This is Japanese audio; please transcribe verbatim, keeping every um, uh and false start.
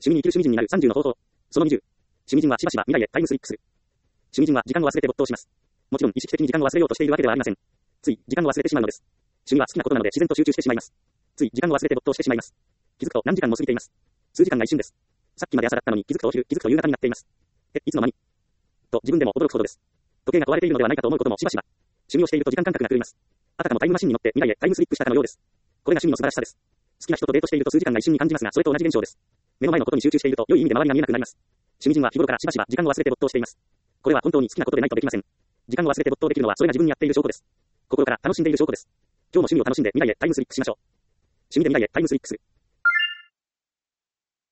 味に生きる趣味人になるさんじゅうの方法。そのにじゅう。趣味人はしばしば未来へタイムスリップする。趣味人は時間を忘れて没頭します。もちろん意識的に時間を忘れようとしているわけではありません。つい時間を忘れてしまうのです。趣味は好きなことなので自然と集中してしまいます。つい時間を忘れて没頭してしまいます。気づくと何時間も過ぎています。数時間が一瞬です。さっきまで朝だったのに気づくとお昼、気づくと夕方になっています。え、いつの間にと自分でも驚くほどです。時計が壊れているのではないかと思うこともしばしば。趣味をしていると時間感覚が狂います。あたかもタイムマシンに乗って未来へタイムスリップしたかのようです。これが趣味の素晴らしさです。好きな人とデートしていると数時間が一瞬に感じますが、それと同じ現象です。目の前のことに集中していると良い意味で周りが見えなくなります。趣味人は日頃からしばしば時間を忘れて没頭しています。これは本当に好きなことでないとできません。時間を忘れて没頭できるのはそれが自分に合っている証拠です。心から楽しんでいる証拠です。今日も趣味を楽しんで未来へタイムスリップしましょう。趣味で未来へタイムスリップする。